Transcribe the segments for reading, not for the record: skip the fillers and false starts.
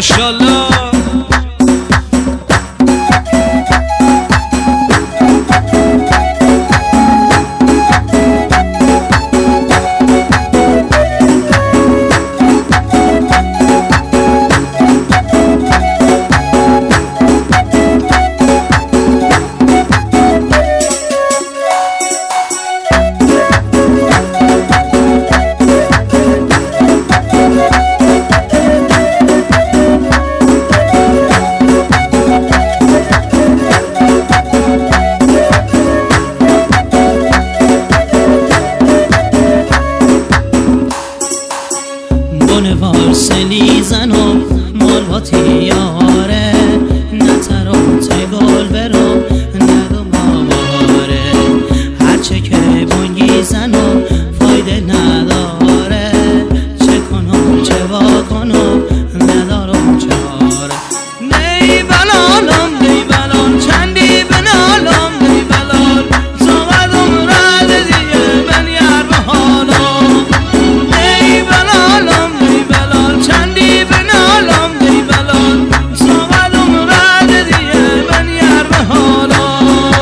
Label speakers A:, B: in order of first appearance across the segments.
A: ماشاءالله.
B: سلی زنم مالواتی یاره نترا تگل برم ندم آواره هرچه که بونگی زنم فایده نداره چه کنم چه با کنم ندارم چاره. نی بلالم نی بلال چندی بنالم نی بلال زمدم رد دیگه من یار به حالم. نی بلالم چندی بنالم نی بلال زمدم رد دیگه من یار به حالم.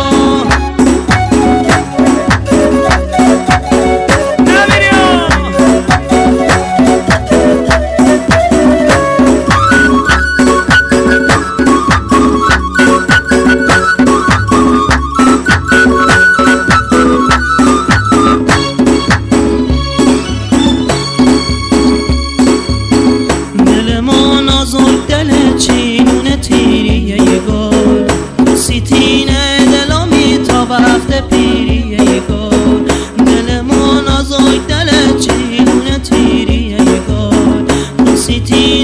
B: چینونه تیریه گل سیتینه دلامی تا وقت پیریه گل دل ما نازک دل چینونه تیریه گل سیتینه